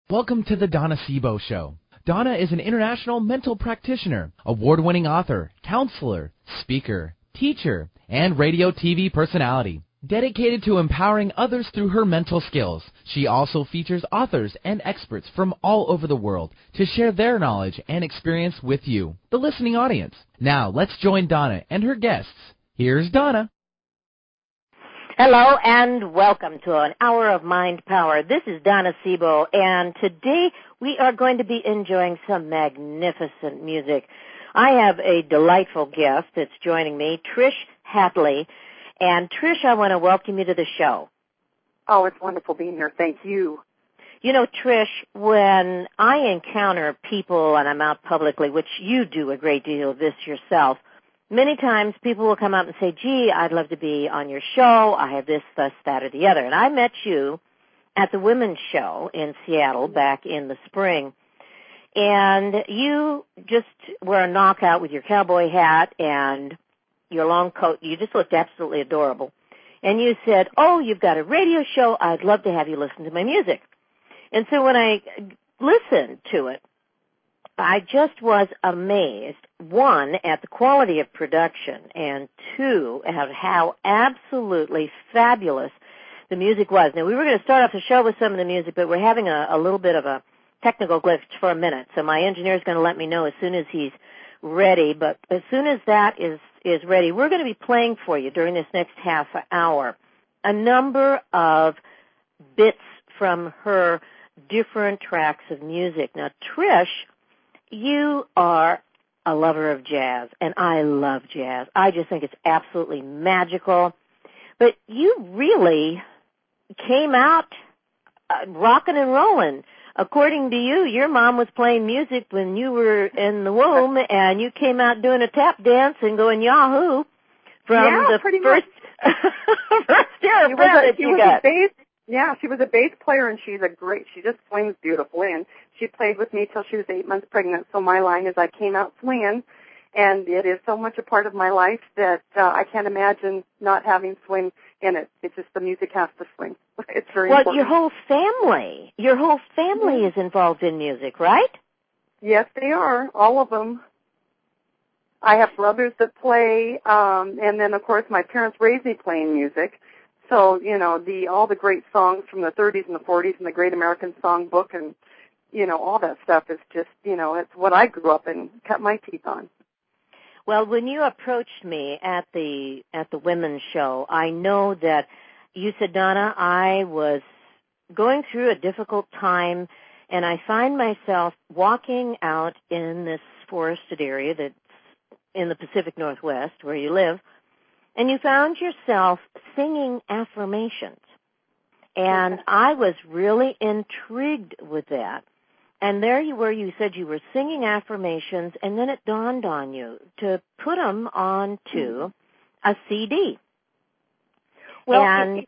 Welcome to the Donna Sebo Show. Donna is an international mental practitioner, award-winning author, counselor, speaker, teacher, and radio TV personality. Dedicated to empowering others through her mental skills, she also features authors and experts from all over the world to share their knowledge and experience with you, the listening audience. Now, let's join Donna and her guests. Here's Donna. Hello and welcome to an hour of mind power. This is Donna Sebo, and today we are going to be enjoying some magnificent music. I have a delightful guest that's joining me, Trish Hatley. And Trish, I want to welcome you to the show. Oh, it's wonderful being here. Thank you. You know, Trish, when I encounter people and I'm out publicly, which you do a great deal of this yourself, many times people will come up and say, gee, I'd love to be on your show. I have this, that, or the other. And I met you at the Women's Show in Seattle back in the spring. And you just were a knockout with your cowboy hat and your long coat. You just looked absolutely adorable. And you said, oh, you've got a radio show. I'd love to have you listen to my music. And so when I listened to it, I just was amazed, one, at the quality of production, and two, at how absolutely fabulous the music was. Now, we were going to start off the show with some of the music, but we're having a little bit of a technical glitch for a minute, so my engineer's going to let me know as soon as he's ready. But as soon as that is ready, we're going to be playing for you during this next half hour a number of bits from her different tracks of music. Now, Trish, you are a lover of jazz, and I love jazz. I just think it's absolutely magical. But you really came out rocking and rolling. According to you, your mom was playing music when you were in the womb, and you came out doing a tap dance and going Yahoo from the first year of that you got. Yeah, she was a bass player, and she just swings beautifully, and she played with me till she was 8 months pregnant, so my line is I came out swinging, and it is so much a part of my life that I can't imagine not having swing in it. It's just the music has to swing. It's very important. Well, your whole family is involved in music, right? Yes, they are, all of them. I have brothers that play, and then, of course, my parents raised me playing music. So, you know, all the great songs from the 30s and the 40s and the Great American Songbook and, you know, all that stuff is just, you know, it's what I grew up and cut my teeth on. Well, when you approached me at the Women's Show, I know that you said, Donna, I was going through a difficult time, and I find myself walking out in this forested area that's in the Pacific Northwest where you live, and you found yourself singing affirmations. And I was really intrigued with that. And there you were, you said you were singing affirmations, and then it dawned on you to put them onto a CD. Well, can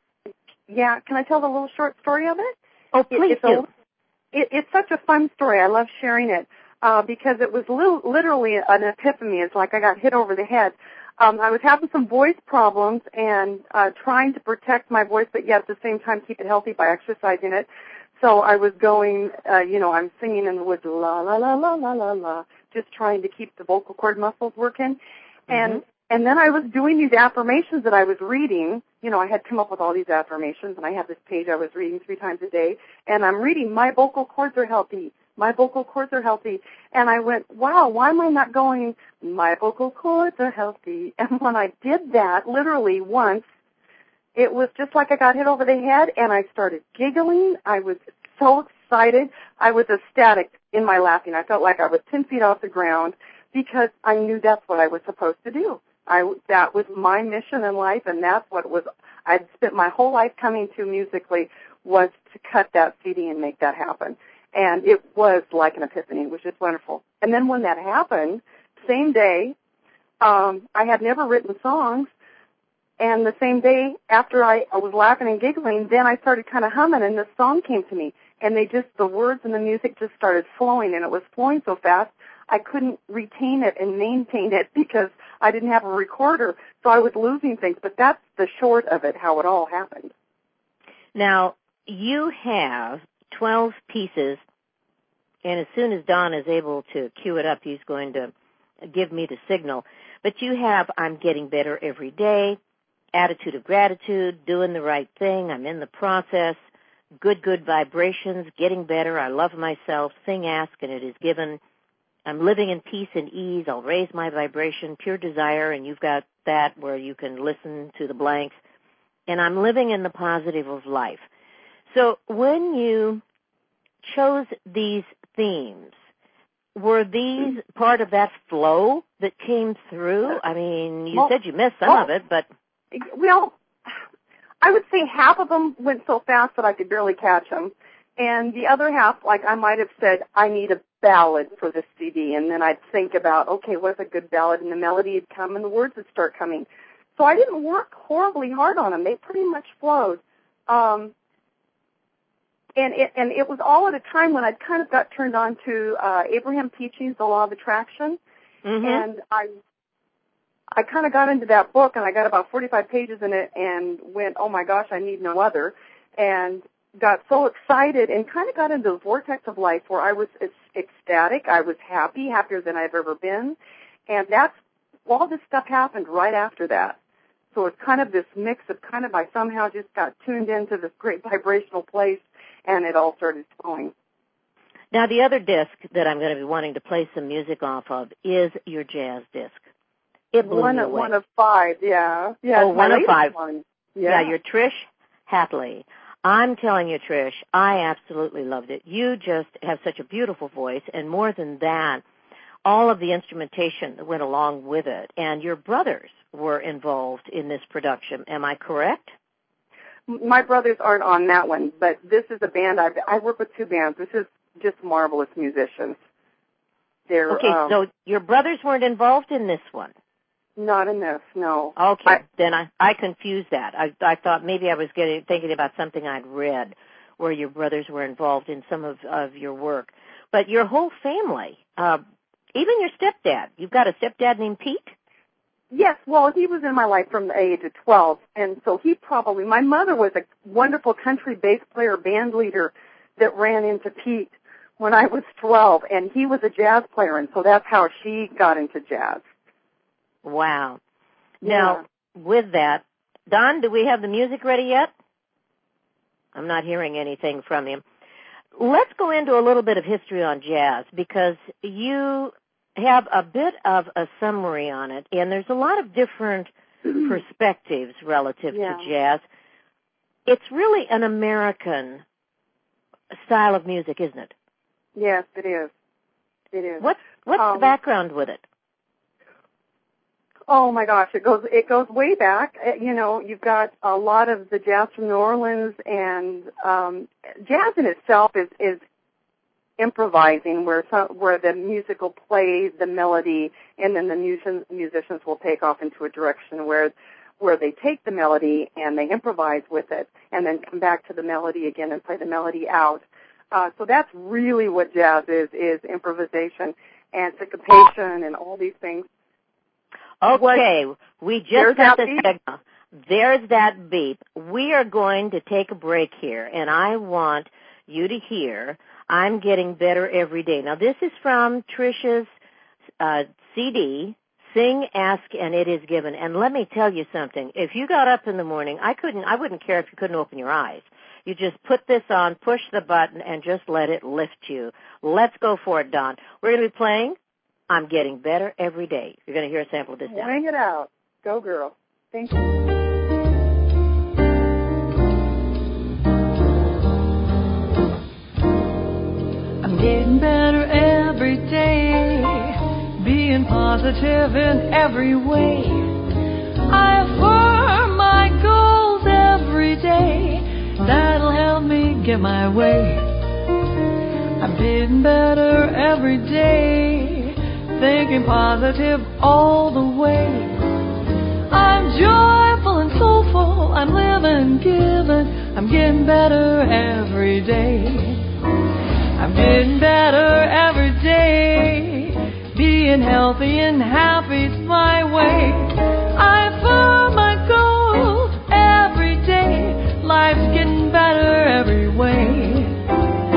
I tell the little short story of it? Oh, please do. It's such a fun story. I love sharing it because it was literally an epiphany. It's like I got hit over the head. I was having some voice problems and trying to protect my voice, but yet at the same time keep it healthy by exercising it. So I was going, I'm singing in the woods, la, la, la, la, la, la, la, just trying to keep the vocal cord muscles working. And then I was doing these affirmations that I was reading. You know, I had come up with all these affirmations, and I had this page I was reading 3 times a day. And I'm reading, my vocal cords are healthy. My vocal cords are healthy. And I went, wow, why am I not going, my vocal cords are healthy? And when I did that, literally once, it was just like I got hit over the head, and I started giggling. I was so excited. I was ecstatic in my laughing. I felt like I was 10 feet off the ground because I knew that's what I was supposed to do. That was my mission in life, and that's what I'd spent my whole life coming to musically, was to cut that CD and make that happen. And it was like an epiphany. It was just wonderful. And then when that happened, same day, I had never written songs. And the same day after I was laughing and giggling, then I started kind of humming, and this song came to me. And the words and the music just started flowing, and it was flowing so fast, I couldn't retain it and maintain it because I didn't have a recorder, so I was losing things. But that's the short of it, how it all happened. Now, you have 12 pieces, and as soon as Don is able to cue it up, he's going to give me the signal. But you have I'm Getting Better Every Day, Attitude of Gratitude, Doing the Right Thing, I'm in the Process, Good Vibrations, Getting Better, I Love Myself, Sing, Ask, and It Is Given, I'm Living in Peace and Ease, I'll Raise My Vibration, Pure Desire, and you've got that where you can listen to the blanks, and I'm Living in the Positive of Life. So when you chose these themes, were these part of that flow that came through? I mean, you said you missed some of it, but... Well, I would say half of them went so fast that I could barely catch them. And the other half, like I might have said, I need a ballad for this CD. And then I'd think about, okay, what's a good ballad? And the melody would come and the words would start coming. So I didn't work horribly hard on them. They pretty much flowed. And it was all at a time when I'd kind of got turned on to Abraham Teachings, The Law of Attraction. Mm-hmm. And I kind of got into that book, and I got about 45 pages in it and went, oh, my gosh, I need no other, and got so excited and kind of got into the vortex of life where I was ecstatic. I was happy, happier than I've ever been. And all this stuff happened right after that. So it's kind of this mix of kind of I somehow just got tuned into this great vibrational place, and it all started flowing. Now, the other disc that I'm going to be wanting to play some music off of is your jazz disc. It blew me away. One of 5, yeah. Oh, one of 5. Yeah, you're Trish Hatley. I'm telling you, Trish, I absolutely loved it. You just have such a beautiful voice, and more than that, all of the instrumentation that went along with it. And your brothers were involved in this production. Am I correct? My brothers aren't on that one, but this is a band. I work with 2 bands. This is just marvelous musicians. Okay, so your brothers weren't involved in this one? Not in this, no. Okay, then I confused that. I thought maybe I was thinking about something I'd read where your brothers were involved in some of your work. But your whole family, even your stepdad, you've got a stepdad named Pete? Yes, well, he was in my life from the age of 12, and so my mother was a wonderful country bass player, band leader that ran into Pete when I was 12, and he was a jazz player, and so that's how she got into jazz. Wow. Yeah. Now, with that, Don, do we have the music ready yet? I'm not hearing anything from you. Let's go into a little bit of history on jazz, because you have a bit of a summary on it, and there's a lot of different perspectives relative to jazz. It's really an American style of music, isn't it? Yes, it is. It is. What's the background with it? Oh my gosh, it goes way back. You know, you've got a lot of the jazz from New Orleans, and jazz in itself is improvising, where the music will play the melody, and then the musicians will take off into a direction where they take the melody and they improvise with it, and then come back to the melody again and play the melody out. So that's really what jazz is improvisation and syncopation and all these things. Okay, we just got the signal. There's that beep. We are going to take a break here, and I want you to hear I'm Getting Better Every Day. Now, this is from Trish's CD, Sing, Ask, and It Is Given. And let me tell you something. If you got up in the morning, I wouldn't care if you couldn't open your eyes. You just put this on, push the button, and just let it lift you. Let's go for it, Don. We're going to be playing I'm Getting Better Every Day. You're going to hear a sample of this now. Bring it out. Go, girl. Thank you. I'm getting better every day, being positive in every way. I affirm my goals every day. That'll help me get my way. I'm getting better every day, thinking positive all the way. I'm joyful and soulful, I'm living, giving, I'm getting better every day. I'm getting better every day, being healthy and happy's my way. I affirm my goals every day, life's getting better every way.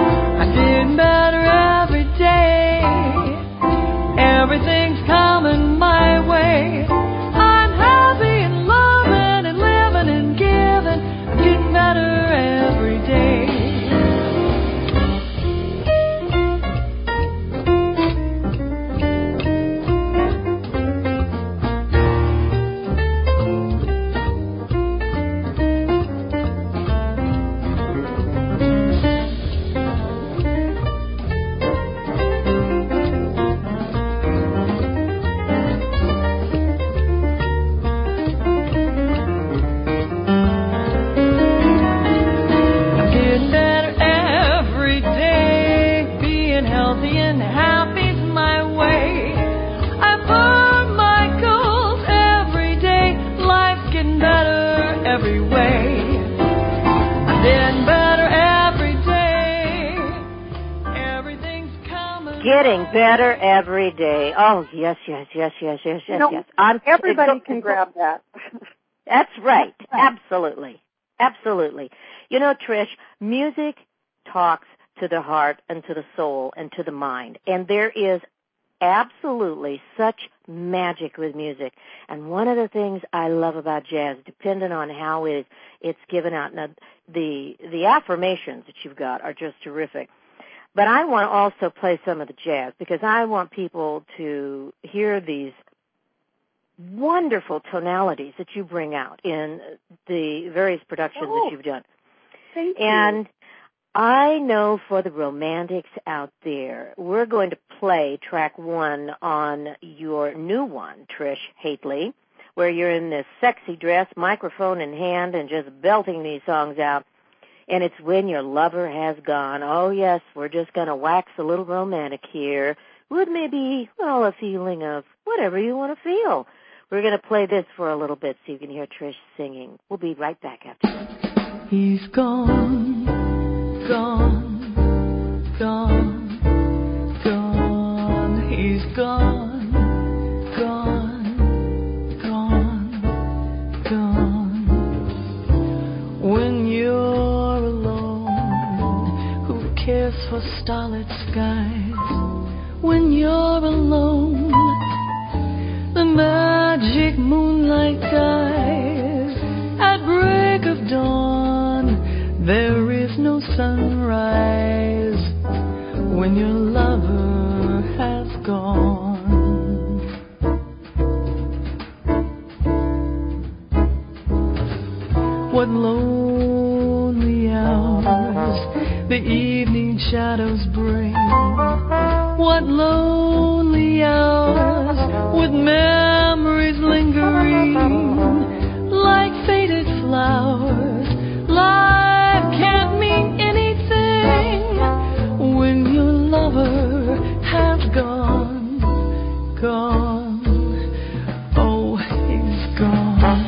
getting better every day. Oh, yes. Everybody can grab that. That's right. Absolutely. You know, Trish, music talks to the heart and to the soul and to the mind. And there is absolutely such magic with music. And one of the things I love about jazz, depending on how it's given out, now the affirmations that you've got are just terrific. But I want to also play some of the jazz because I want people to hear these wonderful tonalities that you bring out in the various productions that you've done. Thank you. And I know for the romantics out there, we're going to play track 1 on your new one, Trish Hately, where you're in this sexy dress, microphone in hand, and just belting these songs out. And it's When Your Lover Has Gone. Oh, yes, we're just going to wax a little romantic here with maybe, well, a feeling of whatever you want to feel. We're going to play this for a little bit so you can hear Trish singing. We'll be right back after this. He's gone, gone, gone, gone. He's gone, gone, gone, gone. When you're alone, who cares for starlit skies? When you're alone, the magic moonlight dies. At break of dawn, there is no sunrise. When your lover has gone. What lonely hours the evening shadows bring. What lonely hours with memories lingering like faded flowers. Life can't mean anything when your lover has gone, gone. Oh, he's gone.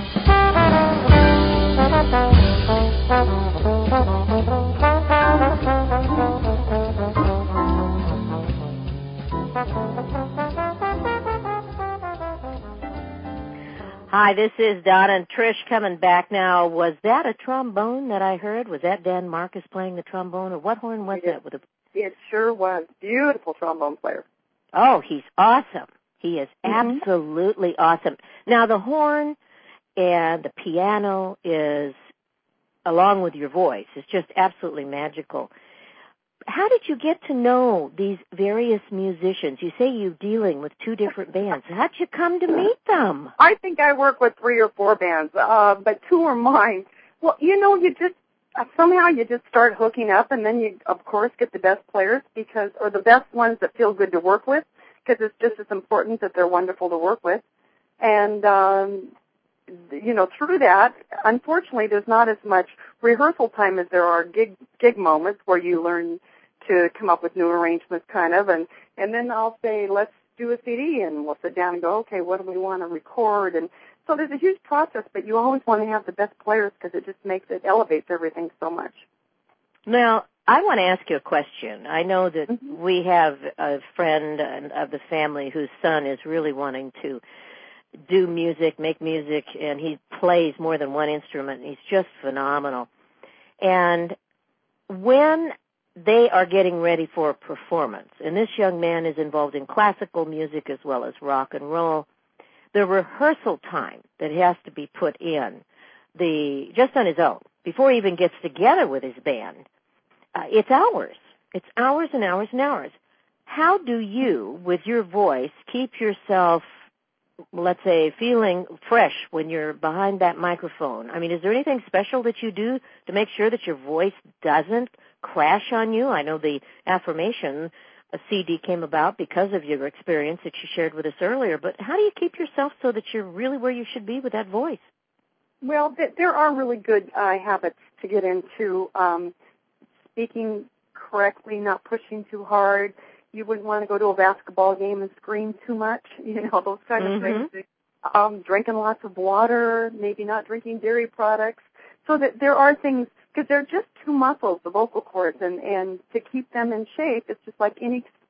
Hi, this is Donna and Trish coming back now. Was that a trombone that I heard? Was that Dan Marcus playing the trombone, or what horn was that? It sure was. Beautiful trombone player. Oh, he's awesome. He is absolutely awesome. Now, the horn and the piano is, along with your voice, is just absolutely magical. How did you get to know these various musicians? You say you're dealing with 2 different bands. How'd you come to meet them? I think I work with 3 or 4 bands, but 2 are mine. Well, you know, somehow you just start hooking up, and then you, of course, get the best players or the best ones that feel good to work with, because it's just as important that they're wonderful to work with. And, you know, through that, unfortunately, there's not as much rehearsal time as there are gig moments where you learn to come up with new arrangements, kind of, and then I'll say, let's do a CD, and we'll sit down and go, okay, what do we want to record? And so there's a huge process, but you always want to have the best players because it elevates everything so much. Now, I want to ask you a question. I know that we have a friend of the family whose son is really wanting to do music, make music, and he plays more than one instrument, and he's just phenomenal. And when they are getting ready for a performance, and this young man is involved in classical music as well as rock and roll, the rehearsal time that has to be put in, just on his own, before he even gets together with his band, it's hours. It's hours and hours and hours. How do you, with your voice, keep yourself, let's say, feeling fresh when you're behind that microphone? I mean, is there anything special that you do to make sure that your voice doesn't crash on you? I know the affirmation CD came about because of your experience that you shared with us earlier, but how do you keep yourself so that you're really where you should be with that voice? Well, there are really good habits to get into. Speaking correctly, not pushing too hard. You wouldn't want to go to a basketball game and scream too much, you know, those kind of things. Drinking lots of water, maybe not drinking dairy products. So that there are things, because they're just 2 muscles, the vocal cords, and to keep them in shape, it's just like any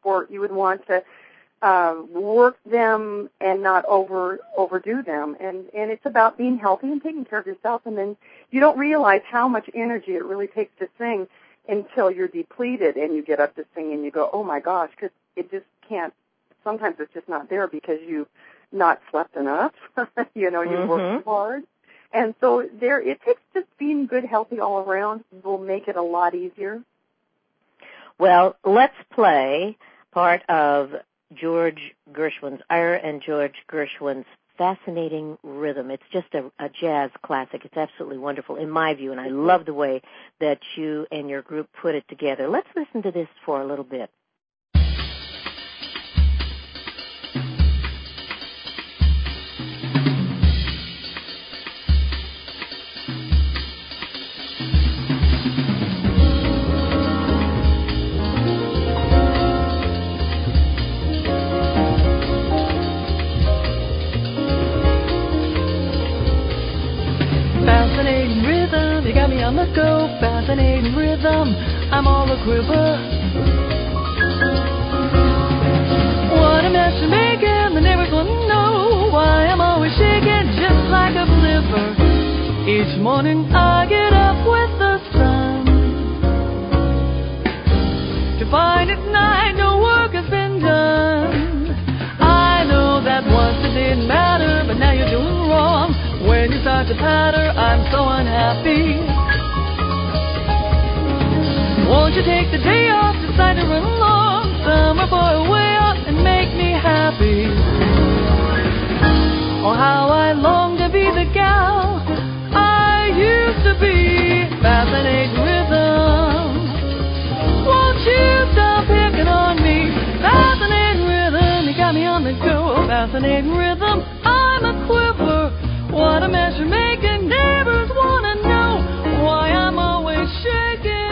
sport, you would want to work them and not overdo them. And it's about being healthy and taking care of yourself. And then you don't realize how much energy it really takes to sing until you're depleted and you get up to sing and you go, oh my gosh, because it just can't. Sometimes it's just not there because you've not slept enough. You worked hard. And so it takes just being good, healthy all around will make it a lot easier. Well, let's play part of George Gershwin's, Ira and George Gershwin's Fascinating Rhythm. It's just a jazz classic. It's absolutely wonderful in my view, and I love the way that you and your group put it together. Let's listen to this for a little bit. On the go, fascinating rhythm, I'm all a quiver. What a mess you're making, the neighbors want to know why I'm always shaking just like a flipper. Each morning I get up with the sun to find at night no work has been done. I know that once it didn't matter, but now you're doing wrong. When you start to patter, I'm so unhappy. Won't you take the day off, decide to run along, summer boy way off and make me happy? Oh, how I long to be the gal I used to be. Fascinating rhythm, won't you stop picking on me? Fascinating rhythm, you got me on the go. Fascinating rhythm, I'm a quiver. What a mess you're making, neighbors want to know why I'm always shaking.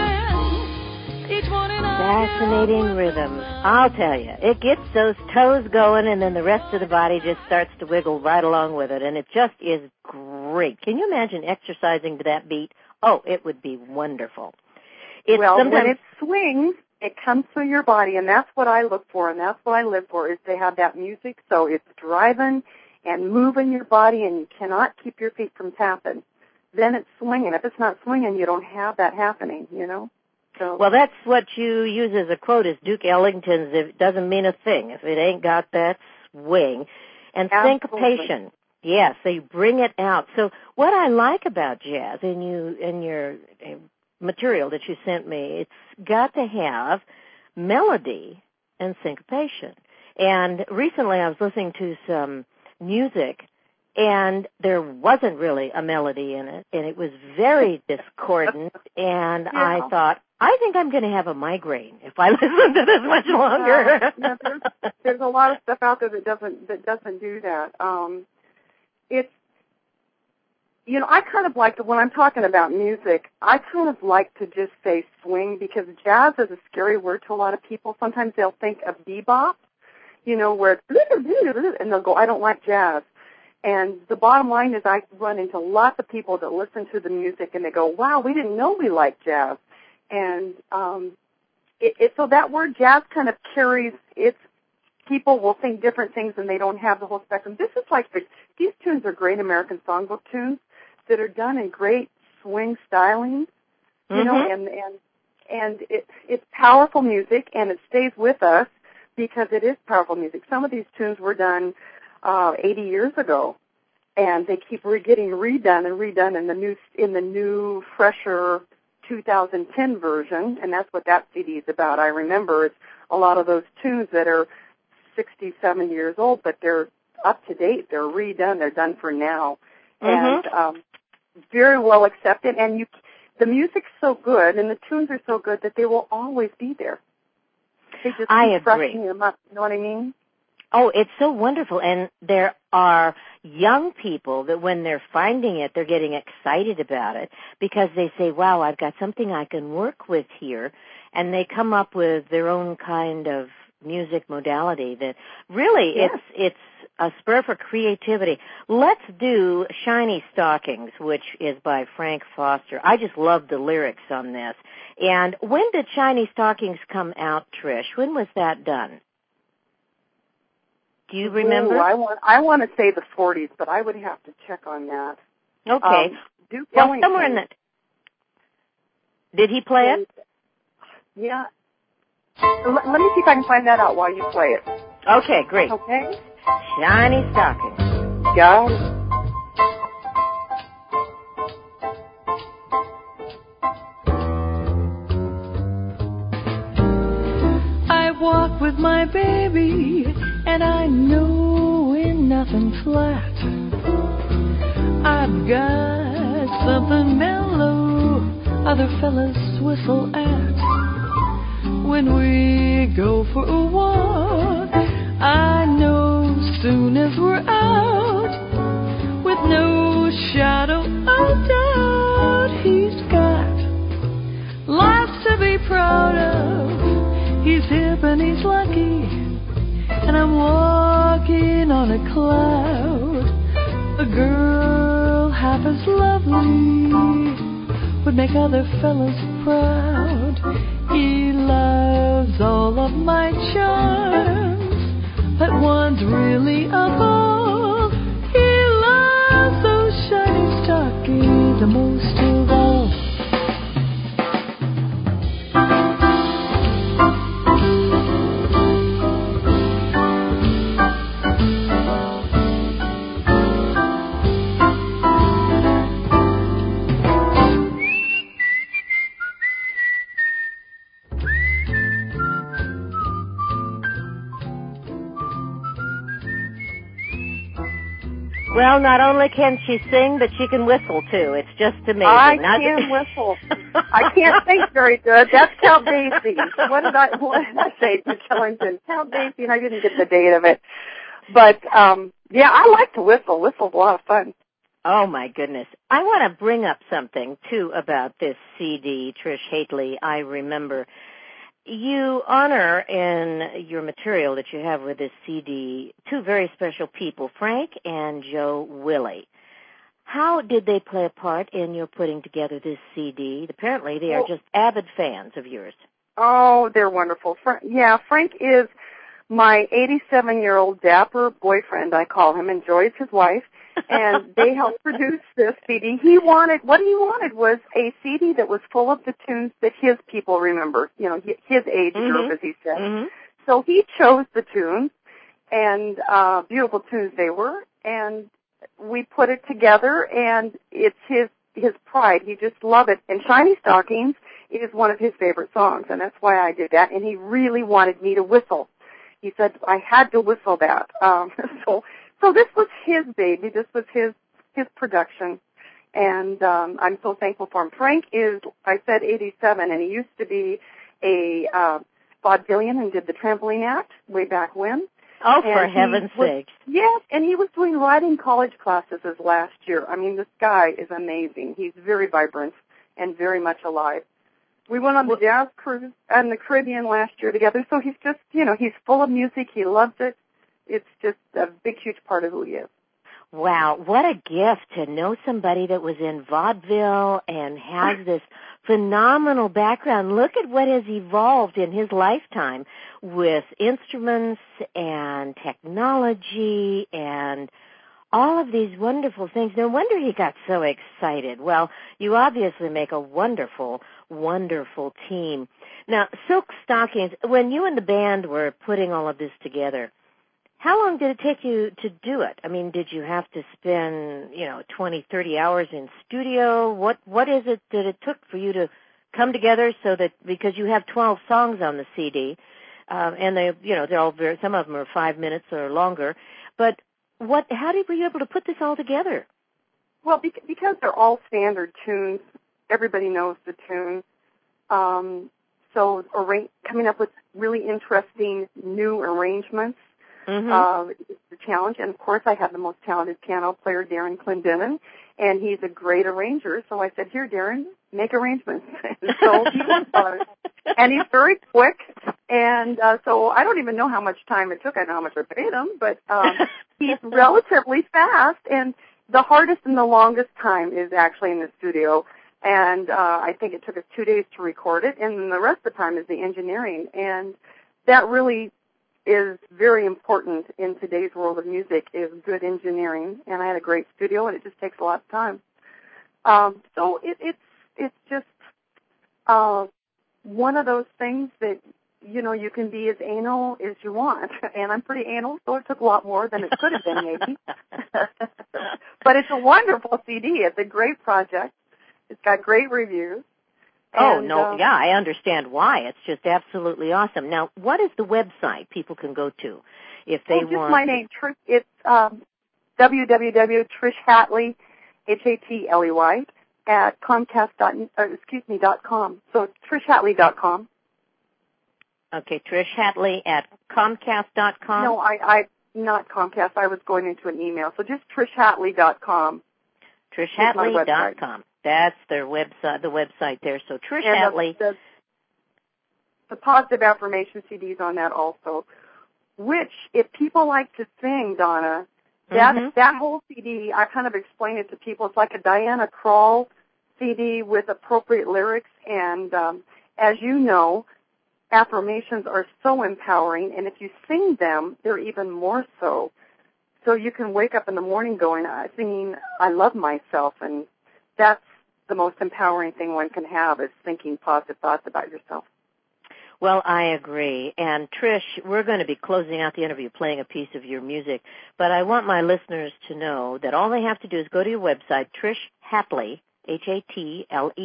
Fascinating rhythm. I'll tell you, it gets those toes going and then the rest of the body just starts to wiggle right along with it, and it just is great. Can you imagine exercising to that beat? Oh, it would be wonderful. When it swings, it comes through your body, and that's what I look for, and that's what I live for, is to have that music so it's driving and moving your body, and you cannot keep your feet from tapping. Then it's swinging. If it's not swinging, you don't have that happening, So. Well, that's what you use as a quote, is Duke Ellington's, it doesn't mean a thing if it ain't got that swing. And syncopation. Yes, so you bring it out. So what I like about jazz in your material that you sent me, it's got to have melody and syncopation. And recently I was listening to some music, and there wasn't really a melody in it, and it was very discordant, and I thought, I think I'm going to have a migraine if I listen to this much longer. There's a lot of stuff out there that doesn't do that. It's, I kind of like to, when I'm talking about music, I kind of like to just say swing, because jazz is a scary word to a lot of people. Sometimes they'll think of bebop, where it's, and they'll go, I don't like jazz. And the bottom line is I run into lots of people that listen to the music and they go, wow, we didn't know we liked jazz. And so that word jazz kind of carries, people will think different things and they don't have the whole spectrum. This is like, these tunes are great American songbook tunes that are done in great swing styling, and it's powerful music, and it stays with us because it is powerful music. Some of these tunes were done 80 years ago, and they keep getting redone in the new, fresher 2010 version, and that's what that CD is about. I remember it's a lot of those tunes that are 60, 70 years old, but they're up to date. They're redone. They're done for now, and very well accepted. And the music's so good, and the tunes are so good that they will always be there. They just keep freshening them up. You know what I mean? Oh, it's so wonderful. And there are young people that when they're finding it, they're getting excited about it because they say, wow, I've got something I can work with here. And they come up with their own kind of music modality that really Yes. it's a spur for creativity. Let's do Shiny Stockings, which is by Frank Foster. I just love the lyrics on this. And when did Shiny Stockings come out, Trish? When was that done? Do you remember? Ooh, I want to say the 40s, but I would have to check on that. Okay. Duke Well, Ellington. somewhere in that. Did he play it? Yeah. Let me see if I can find that out while you play it. Okay, great. Okay? Shiny Stockings. Got it. I walk with my baby, and I know when nothing's flat. I've got something mellow other fellas whistle at. When we go for a walk, I know soon as we're out, with no shadow of doubt, he's got lots to be proud of. He's hip and he's lucky, and I'm walking on a cloud. A girl half as lovely would make other fellas proud. He loves all of my charms, but one's really above. He loves those shiny stockings the most of all. Well, not only can she sing, but she can whistle, too. It's just amazing. I can whistle. I can't think very good. That's Count Basie. What did I say to Ellington? Count Basie, and I didn't get the date of it. But, yeah, I like to whistle. Whistle's a lot of fun. Oh, my goodness. I want to bring up something, too, about this CD, Trish Hately, I Remember. You honor in your material that you have with this CD two very special people, Frank and Joe Willie. How did they play a part in your putting together this CD? Apparently they are just avid fans of yours. Oh, they're wonderful. Frank is my 87-year-old dapper boyfriend, I call him, and Joy's his wife. And they helped produce this CD. What he wanted was a CD that was full of the tunes that his people remember, his age group, as he said. Mm-hmm. So he chose the tunes, and beautiful tunes they were, and we put it together, and it's his pride. He just loved it. And Shiny Stockings is one of his favorite songs, and that's why I did that. And he really wanted me to whistle. He said I had to whistle that. So this was his baby. This was his production, and I'm so thankful for him. Frank is, I said 87, and he used to be a vaudevillian and did the Trampoline Act way back when. Oh, for heaven's sake! Yes, and he was doing riding college classes this last year. I mean, this guy is amazing. He's very vibrant and very much alive. We went on the jazz cruise in the Caribbean last year together, so he's just, he's full of music. He loves it. It's just a big, huge part of who he is. Wow, what a gift to know somebody that was in vaudeville and has this phenomenal background. Look at what has evolved in his lifetime with instruments and technology and all of these wonderful things. No wonder he got so excited. Well, you obviously make a wonderful, wonderful team. Now, Silk Stockings, when you and the band were putting all of this together, how long did it take you to do it? I mean, did you have to spend, 20, 30 hours in studio? What is it that it took for you to come together so that, because you have 12 songs on the CD, and they're all some of them are 5 minutes or longer, but were you able to put this all together? Well, because they're all standard tunes, everybody knows the tune. So coming up with really interesting new arrangements. Mm-hmm. The challenge, and of course I have the most talented piano player, Darren Clendenin, and he's a great arranger, so I said, here, Darren, make arrangements. So he worked on it. And he's very quick, And so I don't even know how much time it took. I know how much I paid him, but he's relatively fast. And the hardest and the longest time is actually in the studio. And I think it took us 2 days to record it. And then the rest of the time is the engineering. And that really is very important in today's world of music, is good engineering. And I had a great studio, and it just takes a lot of time. So it's just one of those things that, you know, you can be as anal as you want. And I'm pretty anal, so it took a lot more than it could have been, maybe. But it's a wonderful CD. It's a great project. It's got great reviews. Oh, no, yeah, I understand why. It's just absolutely awesome. Now, what is the website people can go to if they want? Just my name, Trish. It's www.trishhatley, Hatley, at Comcast.com. So trishhatley.com. Okay, Trish Hatley at Comcast.com. No, I not Comcast. I was going into an email. So just trishhatley.com. Trishhatley.com. That's their website, the website there. So Trish Hatley. The positive affirmation CDs on that also, which if people like to sing, Donna, that whole CD, I kind of explain it to people. It's like a Diana Krall CD with appropriate lyrics. And as you know, affirmations are so empowering. And if you sing them, they're even more so. So you can wake up in the morning singing, I love myself. And that's the most empowering thing one can have, is thinking positive thoughts about yourself. Well, I agree. And Trish, we're going to be closing out the interview playing a piece of your music, but I want my listeners to know that all they have to do is go to your website, Trish Hatley, Hatley,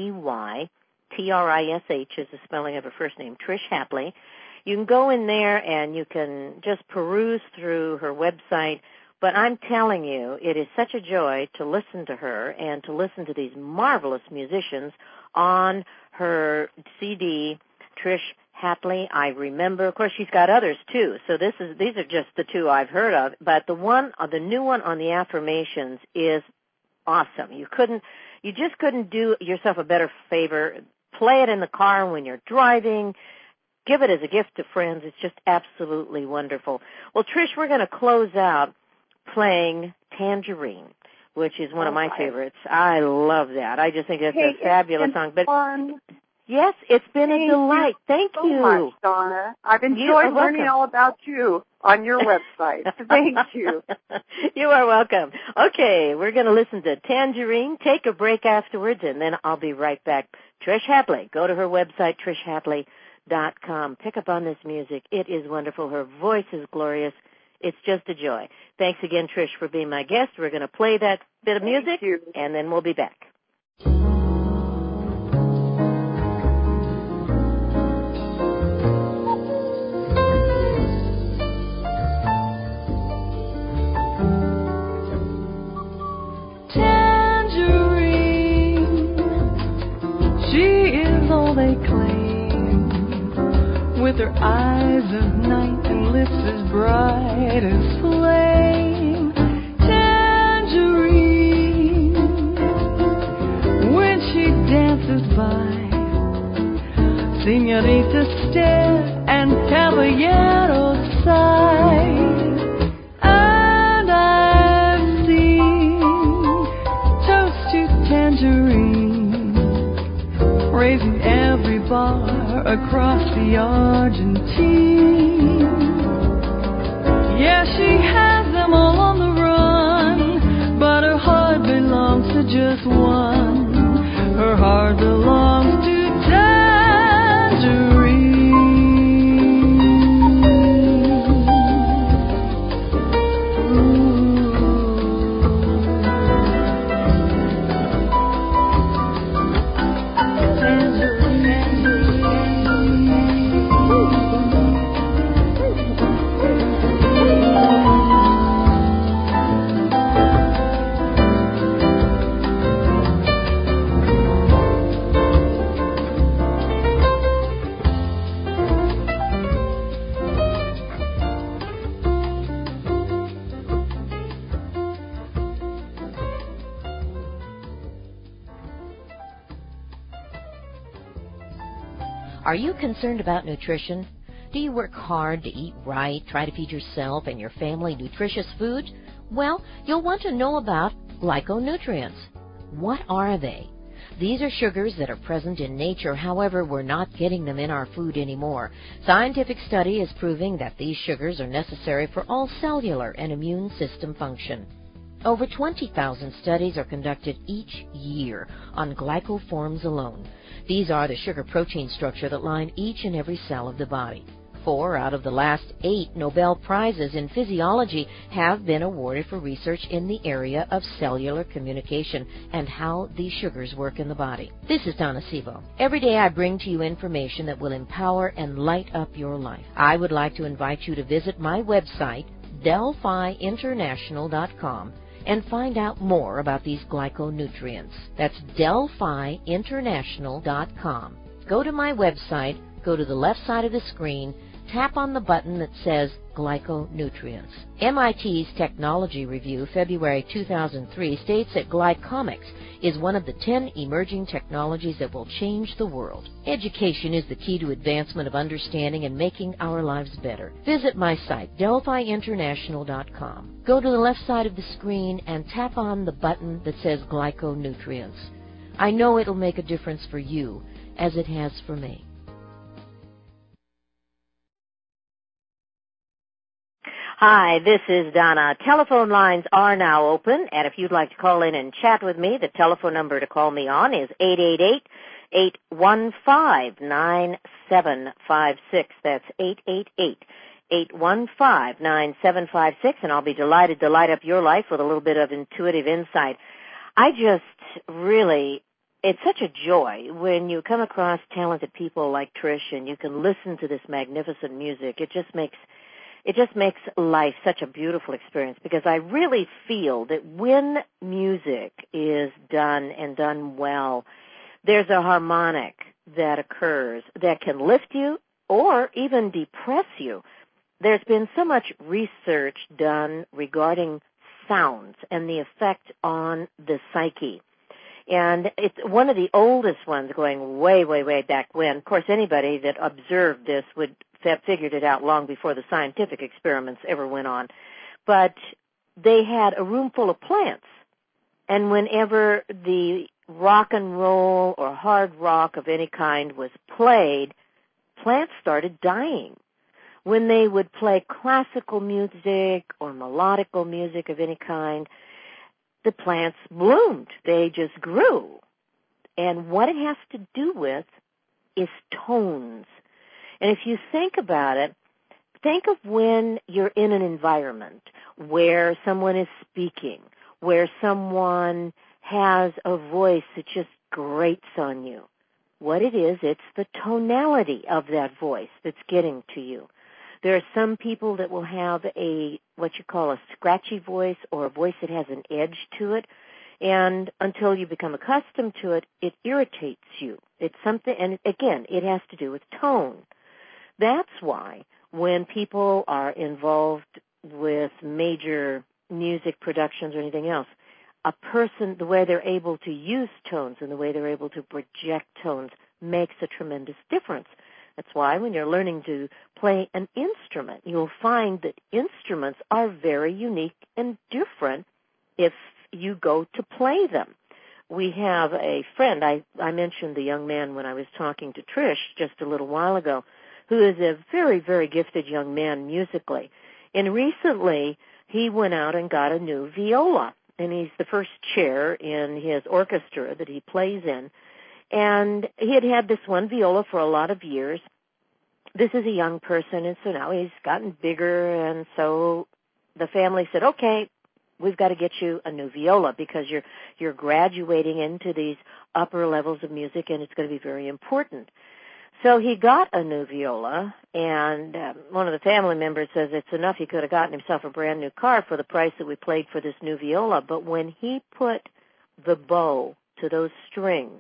Trish is the spelling of her first name, Trish Hatley. You can go in there and you can just peruse through her website. But I'm telling you, it is such a joy to listen to her and to listen to these marvelous musicians on her CD, Trish Hatley. I remember, of course, she's got others too. So these are just the two I've heard of. But the new one on the affirmations is awesome. You just couldn't do yourself a better favor. Play it in the car when you're driving. Give it as a gift to friends. It's just absolutely wonderful. Well, Trish, we're going to close out playing Tangerine, which is one of my favorites. I love that. I just think it's a fabulous song. But fun. Yes, it's been a delight. Thank you so much, Donna. I've enjoyed learning all about you on your website. Thank you. You are welcome. Okay, we're going to listen to Tangerine. Take a break afterwards, and then I'll be right back. Trish Hatley. Go to her website, trishhatley.com. Pick up on this music. It is wonderful. Her voice is glorious. It's just a joy. Thanks again, Trish, for being my guest. We're going to play that bit of music, and then we'll be back. Tangerine, she is all they claim, with her eyes of night and lips as bright as flame. Tangerine, when she dances by, señorita stare and caballero sigh. And I've seen toast to Tangerine, raising every bar across the Argentine. Yeah, she has them all on the run, but her heart belongs to just one. Her heart belongs to Tangerine. Are you concerned about nutrition? Do you work hard to eat right, try to feed yourself and your family nutritious food? Well, you'll want to know about glyconutrients. What are they? These are sugars that are present in nature, however, we're not getting them in our food anymore. Scientific study is proving that these sugars are necessary for all cellular and immune system function. Over 20,000 studies are conducted each year on glycoforms alone. These are the sugar-protein structure that line each and every cell of the body. 4 out of the last 8 Nobel Prizes in physiology have been awarded for research in the area of cellular communication and how these sugars work in the body. This is Donna Sebo. Every day I bring to you information that will empower and light up your life. I would like to invite you to visit my website, DelphiInternational.com, and find out more about these glyconutrients. That's DelphiInternational.com. Go to my website, go to the left side of the screen, tap on the button that says Glyconutrients. MIT's Technology Review, February 2003, states that glycomics is one of the 10 emerging technologies that will change the world. Education is the key to advancement of understanding and making our lives better. Visit my site, DelphiInternational.com. Go to the left side of the screen and tap on the button that says Glyconutrients. I know it'll make a difference for you, as it has for me. Hi, this is Donna. Telephone lines are now open, and if you'd like to call in and chat with me, the telephone number to call me on is 888-815-9756. That's 888-815-9756, and I'll be delighted to light up your life with a little bit of intuitive insight. It's such a joy when you come across talented people like Trish and you can listen to this magnificent music. It just makes life such a beautiful experience, because I really feel that when music is done and done well, there's a harmonic that occurs that can lift you or even depress you. There's been so much research done regarding sounds and the effect on the psyche. And it's one of the oldest ones, going way, way, way back when. Of course, anybody that observed this would have figured it out long before the scientific experiments ever went on. But they had a room full of plants. And whenever the rock and roll or hard rock of any kind was played, plants started dying. When they would play classical music or melodical music of any kind, the plants bloomed. They just grew. And what it has to do with is tones. And if you think about it, think of when you're in an environment where someone is speaking, where someone has a voice that just grates on you. What it is, it's the tonality of that voice that's getting to you. There are some people that will have what you call a scratchy voice, or a voice that has an edge to it, and until you become accustomed to it, it irritates you. It's something, and again, it has to do with tone. That's why when people are involved with major music productions or anything else, a person, the way they're able to use tones and the way they're able to project tones makes a tremendous difference. That's why when you're learning to play an instrument, you'll find that instruments are very unique and different if you go to play them. We have a friend, I mentioned the young man when I was talking to Trish just a little while ago, who is a very, very gifted young man musically. And recently he went out and got a new viola, and he's the first chair in his orchestra that he plays in. And he had this one viola for a lot of years. This is a young person, and so now he's gotten bigger, and so the family said, okay, we've got to get you a new viola, because you're graduating into these upper levels of music, and it's going to be very important. So he got a new viola, and one of the family members says it's enough. He could have gotten himself a brand new car for the price that we paid for this new viola. But when he put the bow to those strings,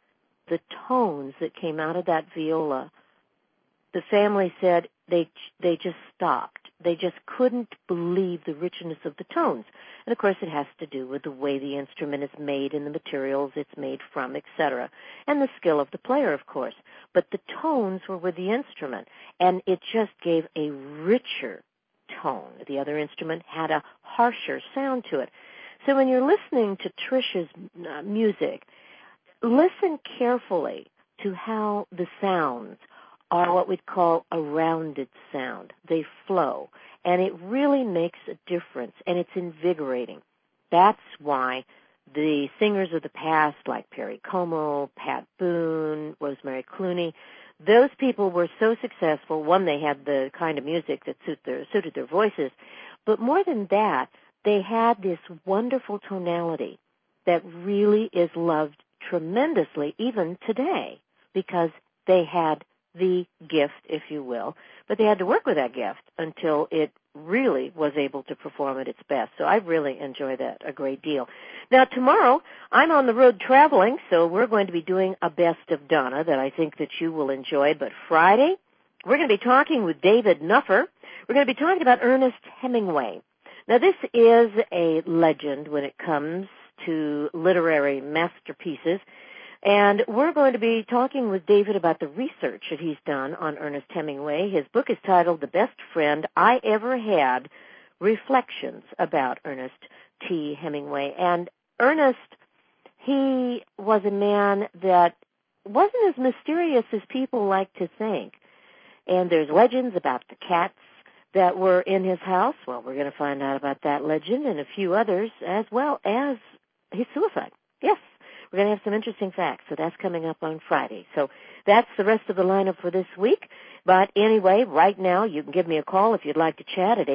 the tones that came out of that viola, the family said they just stopped. They just couldn't believe the richness of the tones. And, of course, it has to do with the way the instrument is made and the materials it's made from, etc., and the skill of the player, of course. But the tones were with the instrument, and it just gave a richer tone. The other instrument had a harsher sound to it. So when you're listening to Trish's music, listen carefully to how the sounds are what we'd call a rounded sound. They flow, and it really makes a difference, and it's invigorating. That's why the singers of the past, like Perry Como, Pat Boone, Rosemary Clooney, those people were so successful. One, they had the kind of music that suited their voices, but more than that, they had this wonderful tonality that really is loved tremendously even today, because they had the gift, if you will, but they had to work with that gift until it really was able to perform at its best. So I really enjoy that a great deal. Now, tomorrow, I'm on the road traveling, so we're going to be doing a Best of Donna that I think that you will enjoy. But Friday, we're going to be talking with David Nuffer. We're going to be talking about Ernest Hemingway. Now, this is a legend when it comes to literary masterpieces. And we're going to be talking with David about the research that he's done on Ernest Hemingway. His book is titled The Best Friend I Ever Had, Reflections about Ernest T. Hemingway. And Ernest, he was a man that wasn't as mysterious as people like to think. And there's legends about the cats that were in his house. Well, we're going to find out about that legend and a few others, as well as his suicide. Yes. We're going to have some interesting facts, so that's coming up on Friday. So that's the rest of the lineup for this week. But anyway, right now, you can give me a call if you'd like to chat at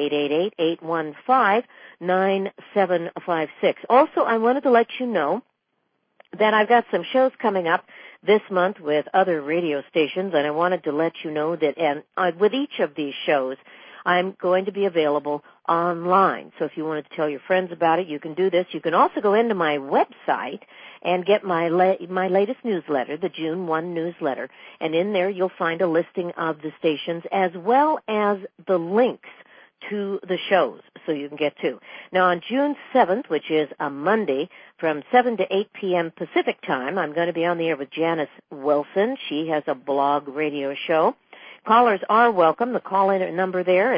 888-815-9756. Also, I wanted to let you know that I've got some shows coming up this month with other radio stations, and I wanted to let you know that with each of these shows, I'm going to be available online. So if you wanted to tell your friends about it, you can do this. You can also go into my website and get my latest newsletter, the June 1 newsletter. And in there you'll find a listing of the stations as well as the links to the shows, so you can get to. Now on June 7th, which is a Monday, from 7 to 8 p.m. Pacific time, I'm going to be on the air with Janice Wilson. She has a blog radio show. Callers are welcome. The call-in number there is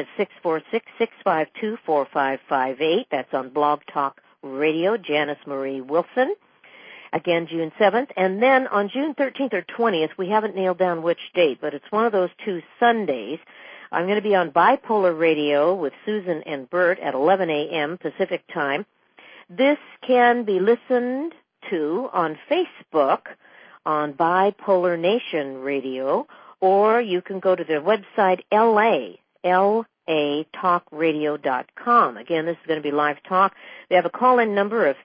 646-652-4558. That's on Blog Talk Radio, Janice Marie Wilson. Again, June 7th. And then on June 13th or 20th, we haven't nailed down which date, but it's one of those two Sundays. I'm going to be on Bipolar Radio with Susan and Bert at 11 a.m. Pacific time. This can be listened to on Facebook on Bipolar Nation Radio, or you can go to their website, latalkradio.com. Again, this is going to be live talk. They have a call-in number of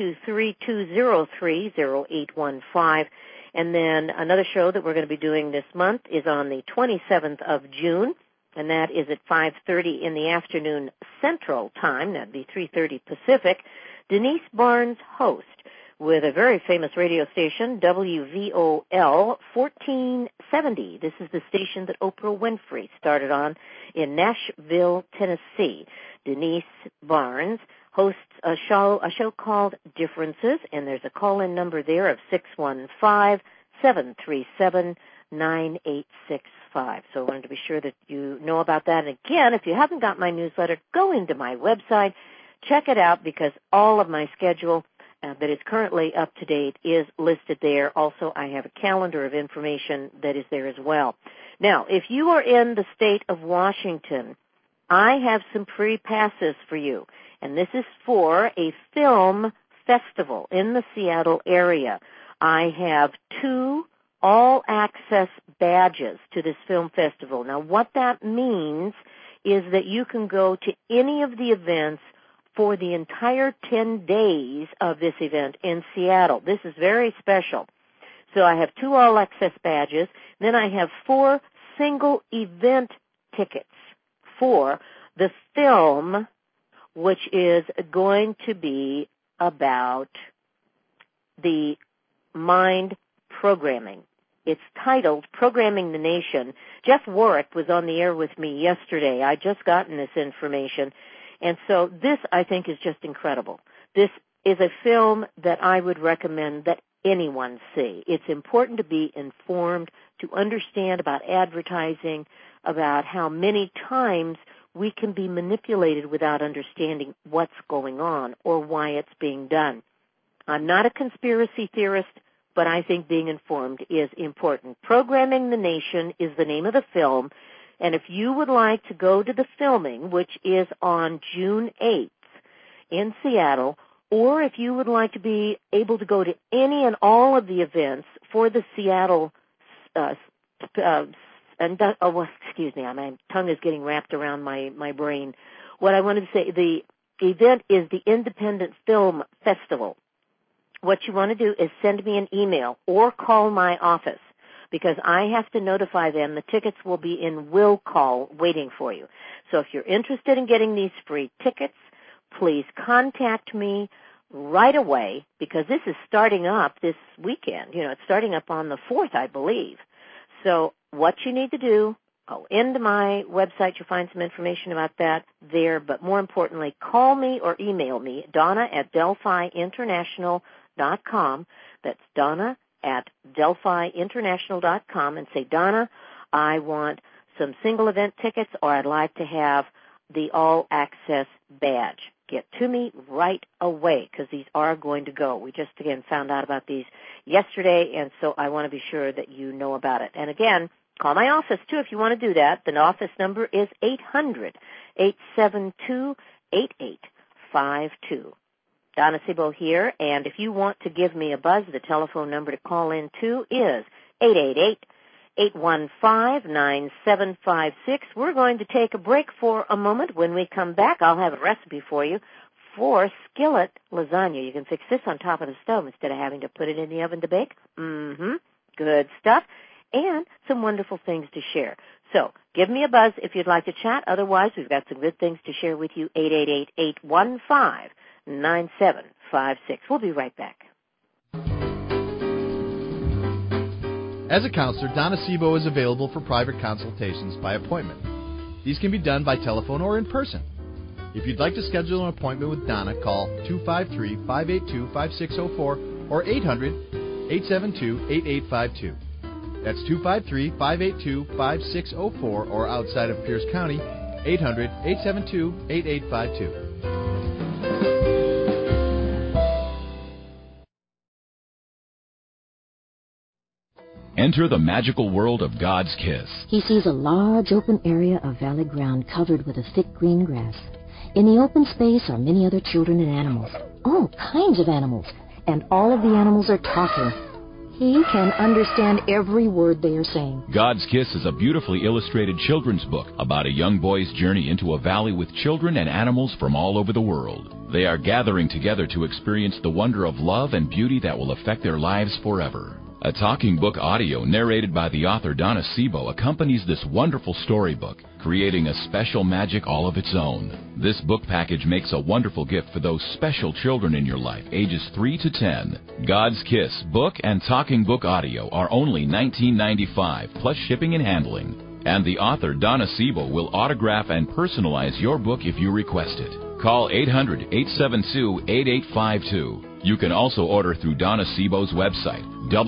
323-203-0815. And then another show that we're going to be doing this month is on the 27th of June, and that is at 5:30 in the afternoon Central Time. That would be 3:30 Pacific. Denise Barnes hosts, with a very famous radio station, WVOL 1470. This is the station that Oprah Winfrey started on in Nashville, Tennessee. Denise Barnes hosts a show called Differences, and there's a call-in number there of 615-737-9865. So I wanted to be sure that you know about that. And again, if you haven't got my newsletter, go into my website, check it out, because all of my schedule that is currently up to date is listed there. Also, I have a calendar of information that is there as well. Now, if you are in the state of Washington, I have some free passes for you, and this is for a film festival in the Seattle area. I have 2 all-access badges to this film festival. Now, what that means is that you can go to any of the events for the entire 10 days of this event in Seattle. This is very special. So I have 2 all-access badges. Then I have 4 single event tickets for the film, which is going to be about the mind programming. It's titled Programming the Nation. Jeff Warwick was on the air with me yesterday. I just gotten this information. And so this, I think, is just incredible. This is a film that I would recommend that anyone see. It's important to be informed, to understand about advertising, about how many times we can be manipulated without understanding what's going on or why it's being done. I'm not a conspiracy theorist, but I think being informed is important. Programming the Nation is the name of the film, and if you would like to go to the filming, which is on June 8th in Seattle, or if you would like to be able to go to any and all of the events for the Seattle, my tongue is getting wrapped around my brain. What I wanted to say, the event is the Independent Film Festival. What you want to do is send me an email or call my office because I have to notify them. The tickets will be in will call waiting for you. So if you're interested in getting these free tickets, please contact me right away because this is starting up this weekend. It's starting up on the 4th, I believe. So what you need to do, go into my website. You'll find some information about that there. But more importantly, call me or email me, Donna@DelphiInternational.com. That's Donna@DelphiInternational.com and say, Donna, I want some single event tickets or I'd like to have the all access badge. Get to me right away because these are going to go. We just, again, found out about these yesterday, and so I want to be sure that you know about it. And again, call my office, too, if you want to do that. The office number is 800-872-8852. Donna Sebo here, and if you want to give me a buzz, the telephone number to call in to is 888-815-9756. We're going to take a break for a moment. When we come back, I'll have a recipe for you for skillet lasagna. You can fix this on top of the stove instead of having to put it in the oven to bake. Good stuff. And some wonderful things to share. So give me a buzz if you'd like to chat. Otherwise, we've got some good things to share with you. 888-815-9756. We'll be right back. As a counselor, Donna Sebo is available for private consultations by appointment. These can be done by telephone or in person. If you'd like to schedule an appointment with Donna, call 253-582-5604 or 800-872-8852. That's 253-582-5604 or outside of Pierce County, 800-872-8852. Enter the magical world of God's Kiss. He sees a large open area of valley ground covered with a thick green grass. In the open space are many other children and animals, all kinds of animals, and all of the animals are talking. He can understand every word they are saying. God's Kiss is a beautifully illustrated children's book about a young boy's journey into a valley with children and animals from all over the world. They are gathering together to experience the wonder of love and beauty that will affect their lives forever. A talking book audio narrated by the author Donna Sebo accompanies this wonderful storybook, creating a special magic all of its own. This book package makes a wonderful gift for those special children in your life, ages 3 to 10. God's Kiss book and talking book audio are only $19.95 plus shipping and handling. And the author Donna Sebo will autograph and personalize your book if you request it. Call 800-872-8852. You can also order through Donna Sebo's website,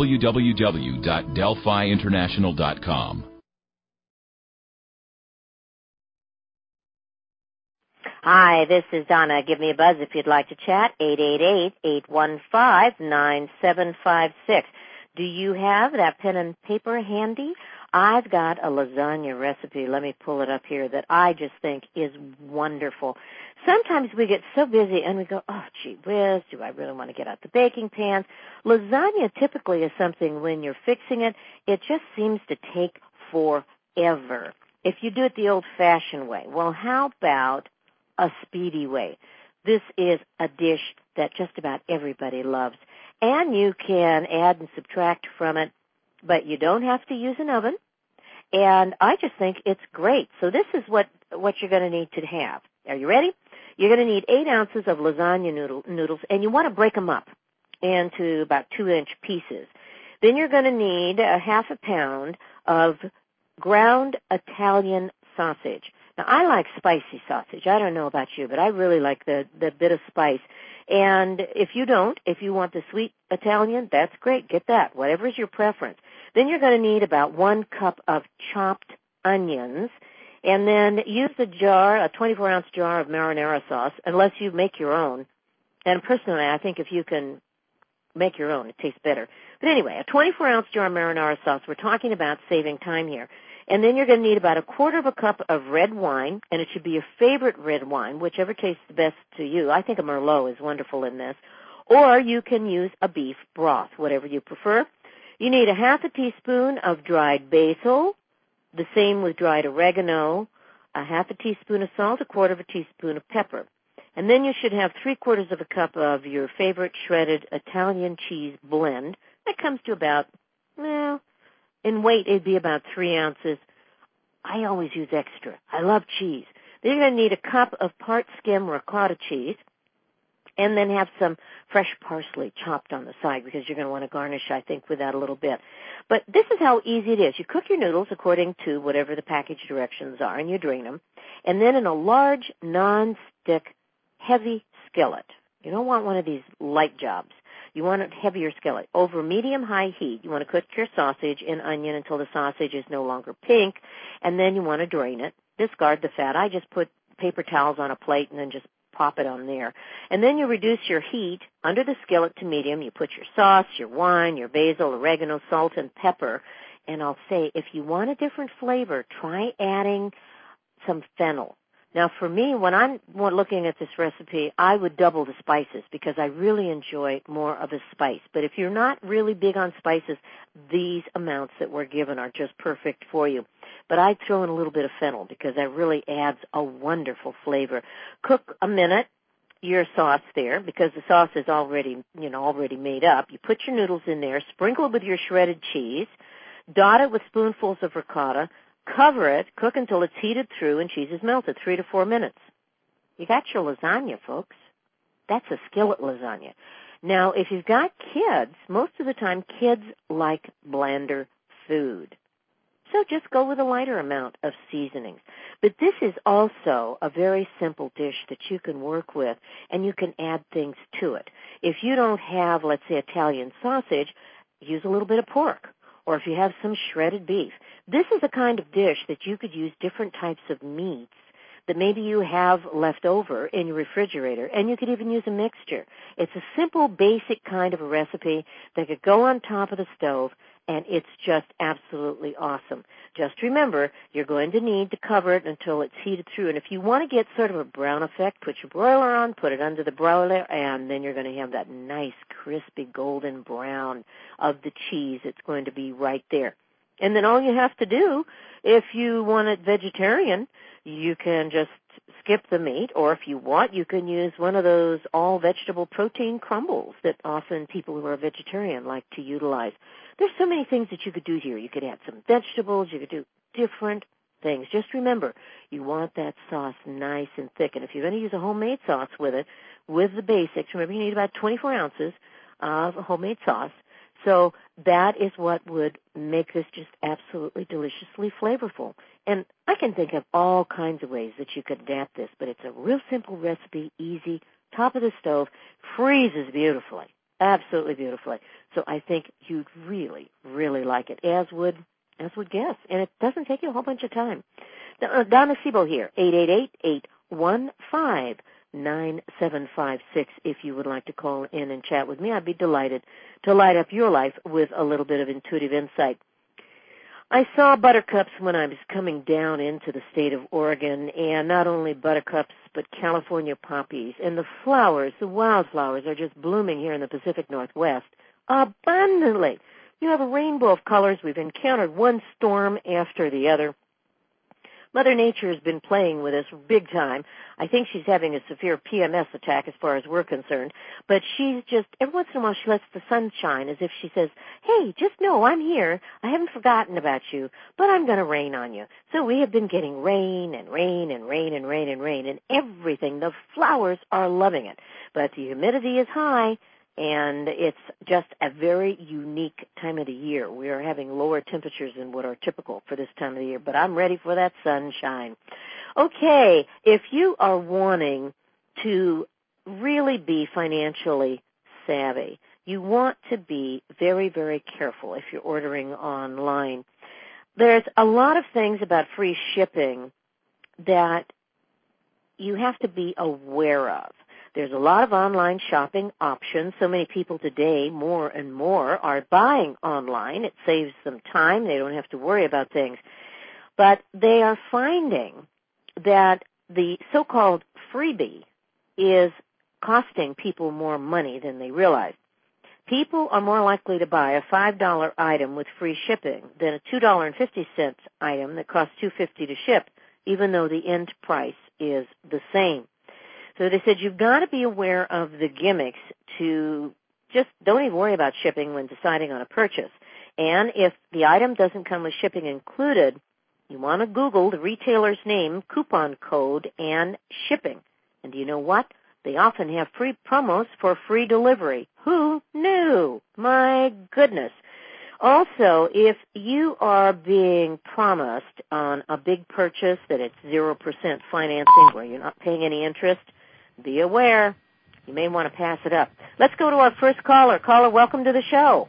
www.DelphiInternational.com. Hi, this is Donna. Give me a buzz if you'd like to chat, 888-815-9756. Do you have that pen and paper handy? I've got a lasagna recipe. Let me pull it up here that I just think is wonderful. Sometimes we get so busy and we go, oh, gee whiz, do I really want to get out the baking pans? Lasagna typically is something when you're fixing it, it just seems to take forever. If you do it the old-fashioned way, well, how about a speedy way? This is a dish that just about everybody loves. And you can add and subtract from it, but you don't have to use an oven. And I just think it's great. So this is what you're going to need to have. Are you ready? You're going to need 8 ounces of lasagna noodles, and you want to break them up into about 2-inch pieces. Then you're going to need a half a pound of ground Italian sausage. Now, I like spicy sausage. I don't know about you, but I really like the bit of spice. And if you want the sweet Italian, that's great. Get that, whatever is your preference. Then you're going to need about 1 cup of chopped onions. And then use a 24-ounce jar of marinara sauce, unless you make your own. And personally, I think if you can make your own, it tastes better. But anyway, a 24-ounce jar of marinara sauce. We're talking about saving time here. And then you're going to need about 1/4 cup of red wine, and it should be your favorite red wine, whichever tastes the best to you. I think a Merlot is wonderful in this. Or you can use a beef broth, whatever you prefer. You need a half a teaspoon of dried basil, the same with dried oregano, a half a teaspoon of salt, 1/4 teaspoon of pepper. And then you should have 3/4 cup of your favorite shredded Italian cheese blend. That comes to about, in weight it'd be about 3 ounces. I always use extra. I love cheese. Then you're going to need a cup of part skim ricotta cheese, and then have some fresh parsley chopped on the side, because you're going to want to garnish, I think, with that a little bit. But this is how easy it is. You cook your noodles according to whatever the package directions are, and you drain them. And then in a large, non-stick, heavy skillet. You don't want one of these light jobs. You want a heavier skillet. Over medium-high heat, you want to cook your sausage and onion until the sausage is no longer pink, and then you want to drain it. Discard the fat. I just put paper towels on a plate and then just pop it on there. And then you reduce your heat under the skillet to medium. You put your sauce, your wine, your basil, oregano, salt, and pepper. And I'll say, if you want a different flavor, try adding some fennel. Now, for me, when I'm looking at this recipe, I would double the spices, because I really enjoy more of a spice. But if you're not really big on spices, these amounts that we're given are just perfect for you. But I'd throw in a little bit of fennel, because that really adds a wonderful flavor. Cook a minute your sauce there, because the sauce is already made up. You put your noodles in there, sprinkle it with your shredded cheese, dot it with spoonfuls of ricotta, cover it, cook until it's heated through and cheese is melted, 3 to 4 minutes. You got your lasagna, folks. That's a skillet lasagna. Now, if you've got kids, most of the time kids like blander food. So just go with a lighter amount of seasonings. But this is also a very simple dish that you can work with, and you can add things to it. If you don't have, let's say, Italian sausage, use a little bit of pork. Or if you have some shredded beef. This is a kind of dish that you could use different types of meats that maybe you have left over in your refrigerator, and you could even use a mixture. It's a simple, basic kind of a recipe that could go on top of the stove, and it's just absolutely awesome. Just remember, you're going to need to cover it until it's heated through. And if you want to get sort of a brown effect, put your broiler on, put it under the broiler, and then you're going to have that nice, crispy, golden brown of the cheese. It's going to be right there. And then all you have to do, if you want it vegetarian, you can just skip the meat, or if you want, you can use one of those all-vegetable protein crumbles that often people who are vegetarian like to utilize. There's so many things that you could do here. You could add some vegetables. You could do different things. Just remember, you want that sauce nice and thick. And if you're going to use a homemade sauce with it, with the basics, remember you need about 24 ounces of homemade sauce. So that is what would make this just absolutely deliciously flavorful. And I can think of all kinds of ways that you could adapt this, but it's a real simple recipe, easy, top of the stove, freezes beautifully, absolutely beautifully. So I think you'd really, really like it, as would guests. And it doesn't take you a whole bunch of time. Donna Sebo here, 888-815-9756. If you would like to call in and chat with me, I'd be delighted to light up your life with a little bit of intuitive insight. I saw buttercups when I was coming down into the state of Oregon, and not only buttercups, but California poppies. And the flowers, the wildflowers, are just blooming here in the Pacific Northwest abundantly. You have a rainbow of colors. We've encountered one storm after the other. Mother Nature has been playing with us big time. I think she's having a severe PMS attack as far as we're concerned. But she's just, every once in a while she lets the sun shine as if she says, hey, just know I'm here. I haven't forgotten about you, but I'm going to rain on you. So we have been getting rain and rain and rain and rain and rain and everything. The flowers are loving it. But the humidity is high, and it's just a very unique time of the year. We are having lower temperatures than what are typical for this time of the year, but I'm ready for that sunshine. Okay, if you are wanting to really be financially savvy, you want to be very, very careful if you're ordering online. There's a lot of things about free shipping that you have to be aware of. There's a lot of online shopping options. So many people today, more and more, are buying online. It saves them time. They don't have to worry about things. But they are finding that the so-called freebie is costing people more money than they realize. People are more likely to buy a $5 item with free shipping than a $2.50 item that costs $2.50 to ship, even though the end price is the same. So they said you've got to be aware of the gimmicks to just don't even worry about shipping when deciding on a purchase. And if the item doesn't come with shipping included, you want to Google the retailer's name, coupon code, and shipping. And do you know what? They often have free promos for free delivery. Who knew? My goodness. Also, if you are being promised on a big purchase that it's 0% financing where you're not paying any interest, be aware. You may want to pass it up. Let's go to our first caller. Caller, welcome to the show.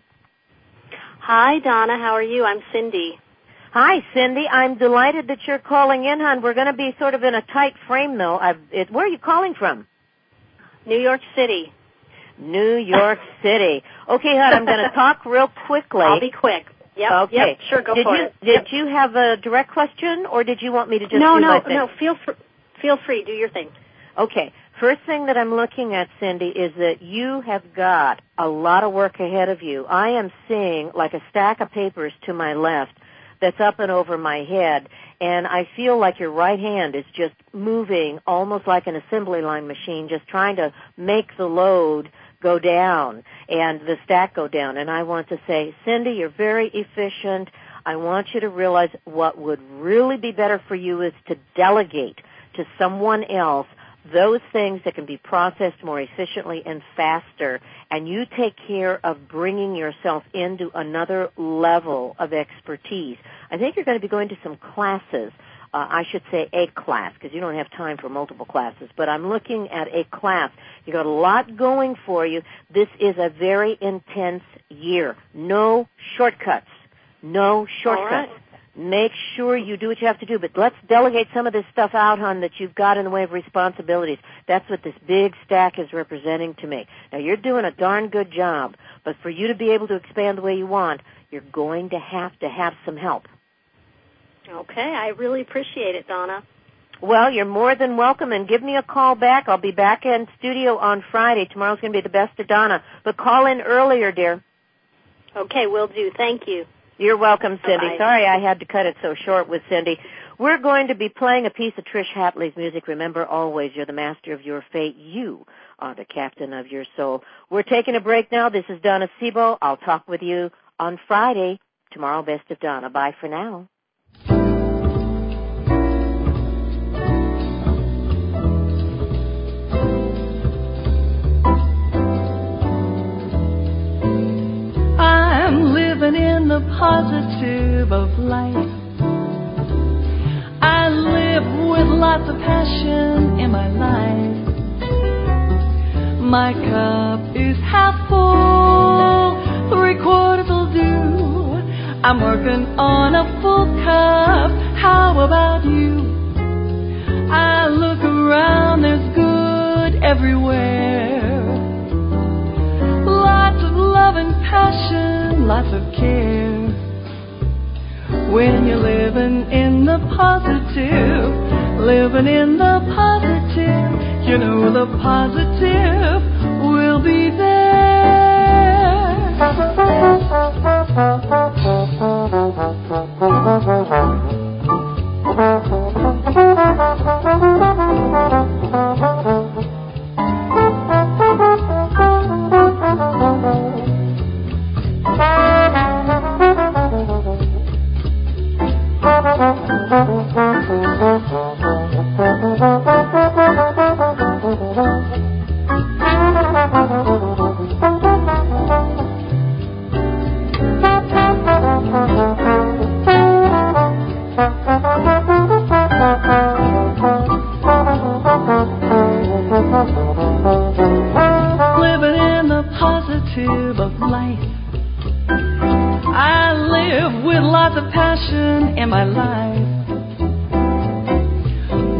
Hi, Donna. How are you? I'm Cindy. Hi, Cindy. I'm delighted that you're calling in, hon. We're going to be sort of in a tight frame, though. Where are you calling from? New York City. New York City. Okay, hon, I'm going to talk real quickly. I'll be quick. Yep. Okay. Yep, sure, go for it. Did you have a direct question, or did you want me to just No, feel free. Do your thing. Okay. First thing that I'm looking at, Cindy, is that you have got a lot of work ahead of you. I am seeing like a stack of papers to my left that's up and over my head, and I feel like your right hand is just moving almost like an assembly line machine, just trying to make the load go down and the stack go down. And I want to say, Cindy, you're very efficient. I want you to realize what would really be better for you is to delegate to someone else those things that can be processed more efficiently and faster, and you take care of bringing yourself into another level of expertise. I think you're going to be going to some classes. I should say a class, because you don't have time for multiple classes, but I'm looking at a class. You got a lot going for you. This is a very intense year. No shortcuts. No shortcuts. All right. Make sure you do what you have to do, but let's delegate some of this stuff out, hon, that you've got in the way of responsibilities. That's what this big stack is representing to me. Now, you're doing a darn good job, but for you to be able to expand the way you want, you're going to have some help. Okay, I really appreciate it, Donna. Well, you're more than welcome, and give me a call back. I'll be back in studio on Friday. Tomorrow's going to be the best of Donna, but call in earlier, dear. Okay, will do. Thank you. You're welcome, Cindy. Bye-bye. Sorry I had to cut it so short with Cindy. We're going to be playing a piece of Trish Hatley's music. Remember, always, you're the master of your fate. You are the captain of your soul. We're taking a break now. This is Donna Sebo. I'll talk with you on Friday. Tomorrow, best of Donna. Bye for now. I'm living in the positive of life. I live with lots of passion in my life. My cup is half full, 3/4 will do. I'm working on a full cup. How about you? I look around, there's good everywhere. Lots of love and passion, lots of care. When you're living in the positive, living in the positive, you know the positive will be there.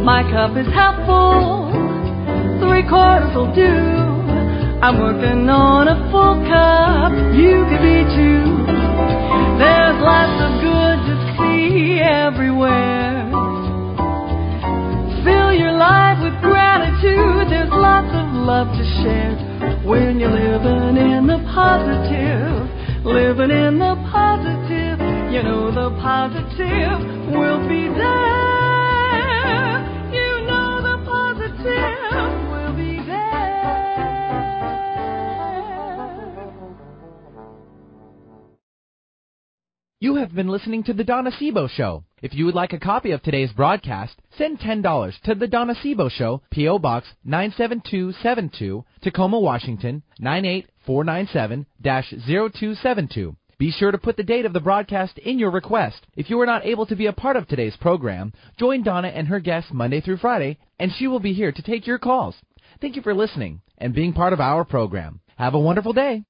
My cup is half full, 3/4 will do. I'm working on a full cup, you could be too. There's lots of good to see everywhere. Fill your life with gratitude, there's lots of love to share. When you're living in the positive, living in the positive, you know the positive will be there. You know the positive will be there. You have been listening to The Donna Sebo Show. If you would like a copy of today's broadcast, send $10 to The Donna Sebo Show, P.O. Box 97272, Tacoma, Washington, 98497-0272. Be sure to put the date of the broadcast in your request. If you are not able to be a part of today's program, join Donna and her guests Monday through Friday, and she will be here to take your calls. Thank you for listening and being part of our program. Have a wonderful day.